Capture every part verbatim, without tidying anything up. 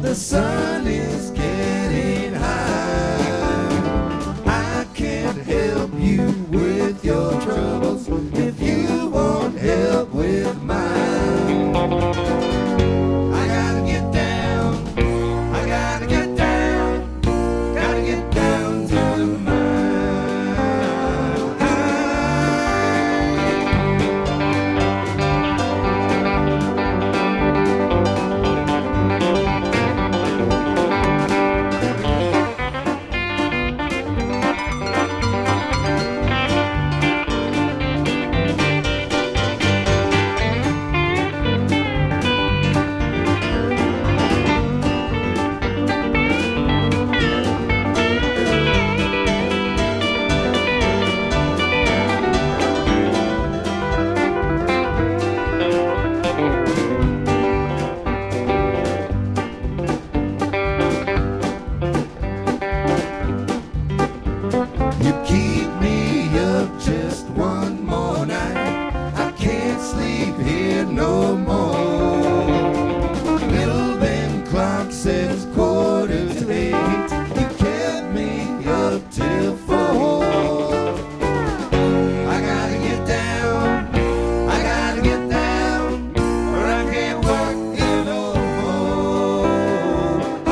The sun is getting high. I can't help you with your troubles if you want help with mine. I gotta get down, I gotta get down, gotta get down to the mine. You keep me up just one more night. I can't sleep here no more. Little Ben clock says quarter to eight. You kept me up till four. I gotta get down, I gotta get down, or I can't work here no more. Oh.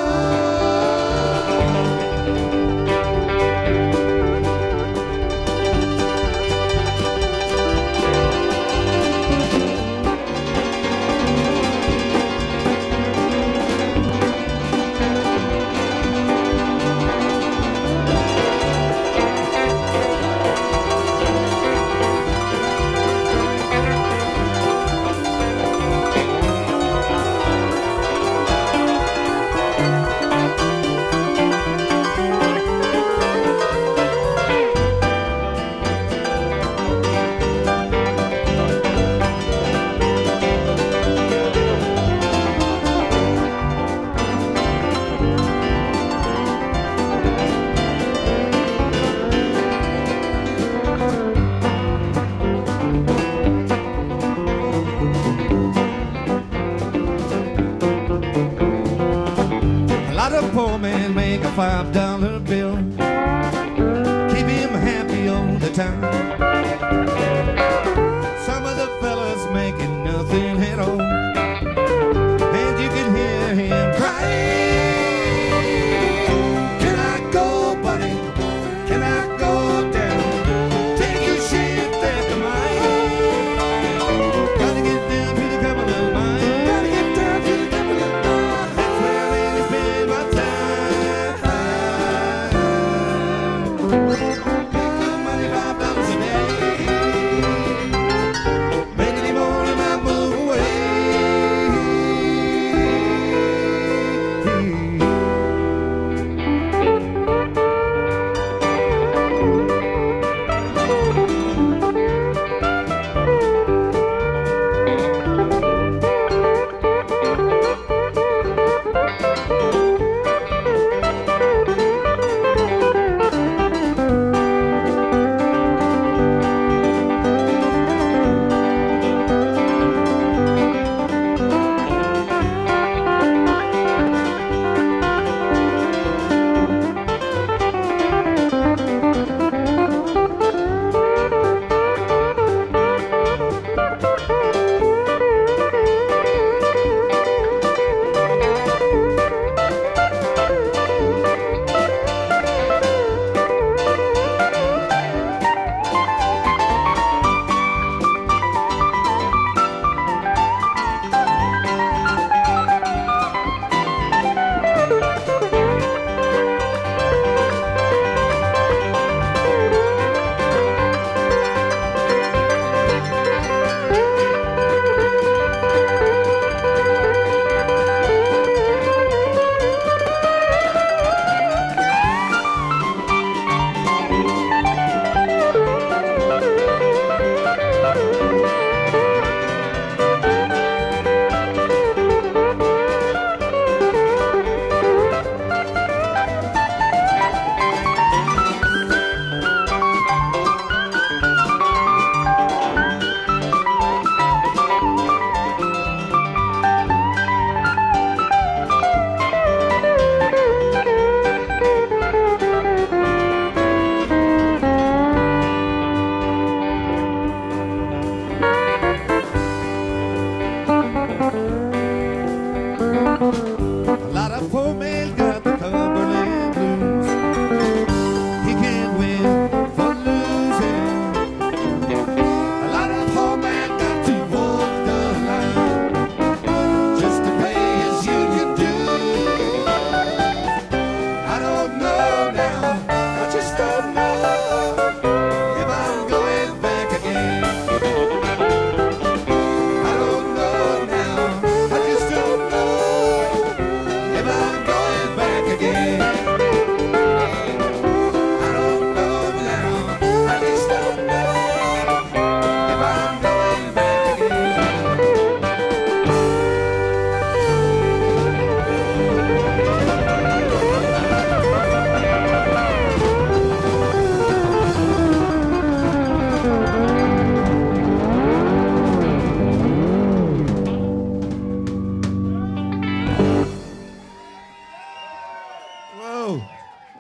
A lot of poor men make a five dollar bill, keep him happy all the time. Some of the fellas making nothing at all, and you can hear him crying. Can I go, buddy? Can I go down? Take your shift after mine. Gotta get down to the Cumberland mine. Gotta get down to the Cumberland mine. That's where I really spend my time. Make good money, five dollars a day.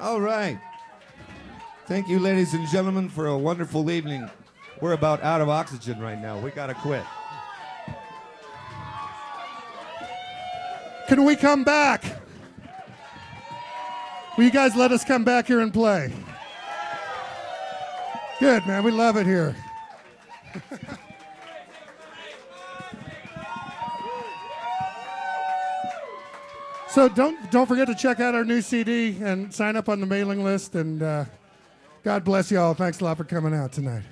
All right. Thank you, ladies and gentlemen, for a wonderful evening. We're about out of oxygen right now. We gotta quit. Can we come back? Will you guys let us come back here and play? Good, man. We love it here. So don't don't forget to check out our new C D and sign up on the mailing list. And uh, God bless you all. Thanks a lot for coming out tonight.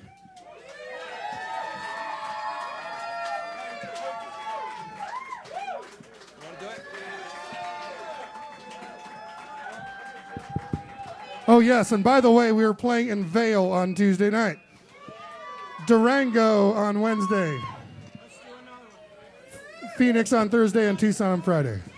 Oh, yes, and by the way, we were playing in Vail on Tuesday night. Durango on Wednesday. Phoenix on Thursday and Tucson on Friday.